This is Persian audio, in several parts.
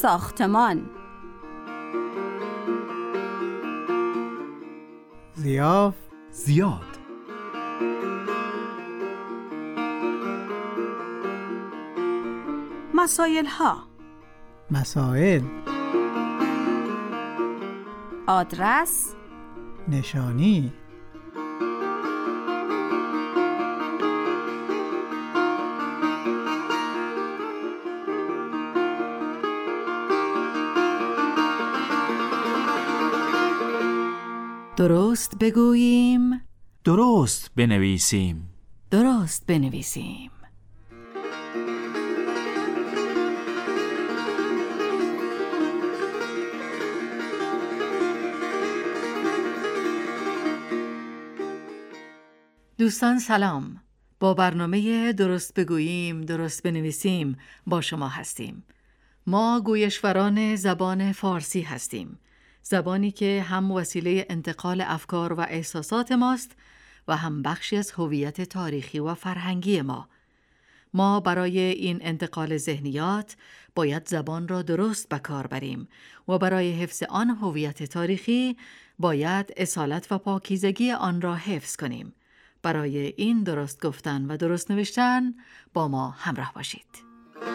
ساختمان. ضیاف، زیاد. مسائل ها. مسائل، آدرس، نشانی، درست بگوییم، درست بنویسیم. درست بنویسیم. دوستان سلام. با برنامه درست بگوییم درست بنویسیم با شما هستیم. ما گویشوران زبان فارسی هستیم، زبانی که هم وسیله انتقال افکار و احساسات ماست و هم بخشی از هویت تاریخی و فرهنگی ما. ما برای این انتقال ذهنیات باید زبان را درست به کار بریم و برای حفظ آن هویت تاریخی باید اصالت و پاکیزگی آن را حفظ کنیم. برای این درست گفتن و درست نوشتن با ما همراه باشید.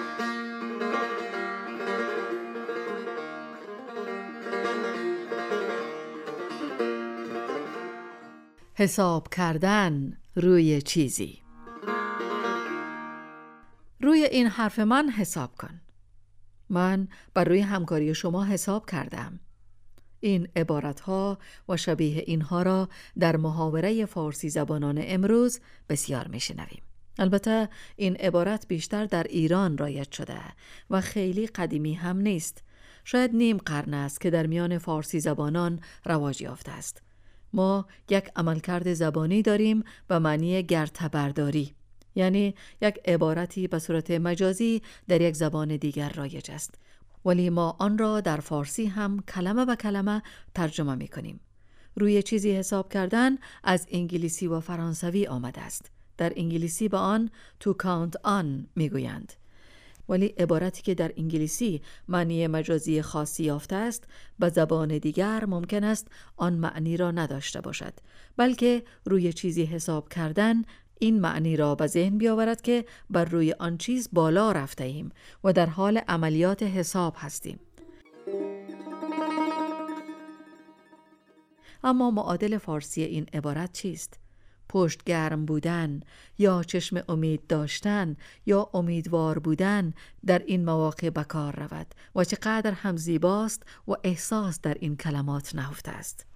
حساب کردن روی چیزی. روی این حرف من حساب کن. من بر روی همکاری شما حساب کردم. این عبارتها و شبیه اینها را در محاوره فارسی زبانان امروز بسیار میشنویم. البته این عبارت بیشتر در ایران رایج شده و خیلی قدیمی هم نیست. شاید نیم قرن است که در میان فارسی زبانان رواج یافته است. ما یک عملکرد زبانی داریم به معنی گرتبرداری، یعنی یک عبارتی به صورت مجازی در یک زبان دیگر رایج است، ولی ما آن را در فارسی هم کلمه به کلمه ترجمه می کنیم. روی چیزی حساب کردن از انگلیسی و فرانسوی آمده است. در انگلیسی به آن to count on می گویند. ولی عبارتی که در انگلیسی معنی مجازی خاصی یافته است، به زبان دیگر ممکن است آن معنی را نداشته باشد، بلکه روی چیزی حساب کردن این معنی را به ذهن بیاورد که بر روی آن چیز بالا رفته ایم و در حال عملیات حساب هستیم. اما معادل فارسی این عبارت چیست؟ پشت گرم بودن یا چشم امید داشتن یا امیدوار بودن در این مواقع به کار رود و چقدر هم زیباست و احساس در این کلمات نهفته است.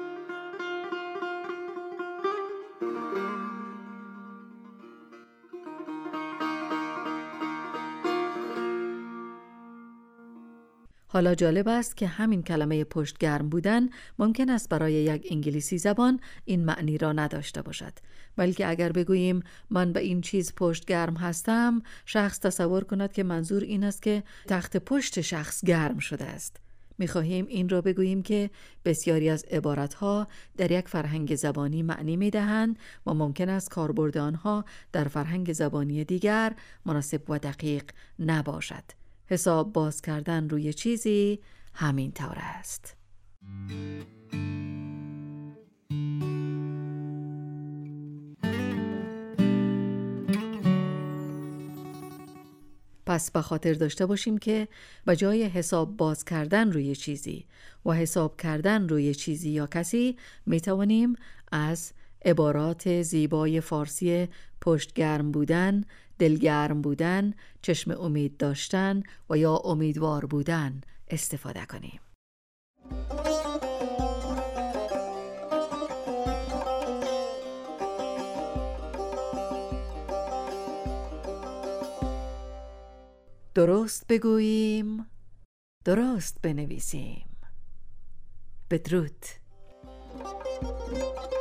حالا جالب است که همین کلمه پشت گرم بودن ممکن است برای یک انگلیسی زبان این معنی را نداشته باشد، بلکه اگر بگوییم من به این چیز پشت گرم هستم، شخص تصور کند که منظور این است که تخت پشت شخص گرم شده است. می‌خواهیم این را بگوییم که بسیاری از عبارتها در یک فرهنگ زبانی معنی می‌دهند و ممکن است کاربرد آنها در فرهنگ زبانی دیگر مناسب و دقیق نباشد. حساب باز کردن روی چیزی همین طور است. پس به خاطر داشته باشیم که به جای حساب باز کردن روی چیزی و حساب کردن روی چیزی یا کسی می توانیم از عبارات زیبای فارسی پشت گرم بودن، دلگرم بودن، چشم امید داشتن و یا امیدوار بودن استفاده کنیم. درست بگوییم، درست بنویسیم. بدرود.